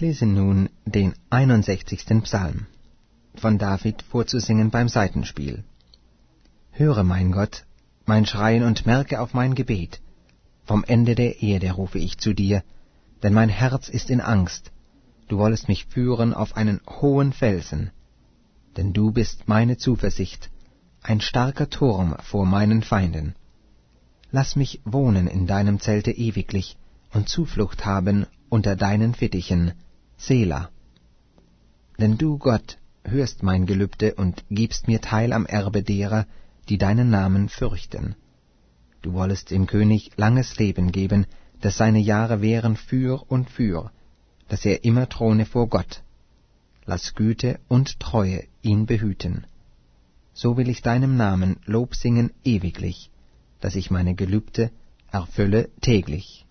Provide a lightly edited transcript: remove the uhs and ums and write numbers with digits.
lese nun den 61. Psalm, von David vorzusingen beim Saitenspiel. Höre, mein Gott, mein Schreien und merke auf mein Gebet. Vom Ende der Erde rufe ich zu dir, denn mein Herz ist in Angst. Du wollest mich führen auf einen hohen Felsen. Denn du bist meine Zuversicht, ein starker Turm vor meinen Feinden. Lass mich wohnen in deinem Zelte ewiglich und Zuflucht haben unter deinen Fittichen, Sela. Denn du, Gott, hörst mein Gelübde und gibst mir Teil am Erbe derer, die deinen Namen fürchten. Du wollest dem König langes Leben geben, dass seine Jahre währen für und für, dass er immer throne vor Gott. Lass Güte und Treue ihn behüten. So will ich deinem Namen Lob singen ewiglich, dass ich meine Gelübde erfülle täglich.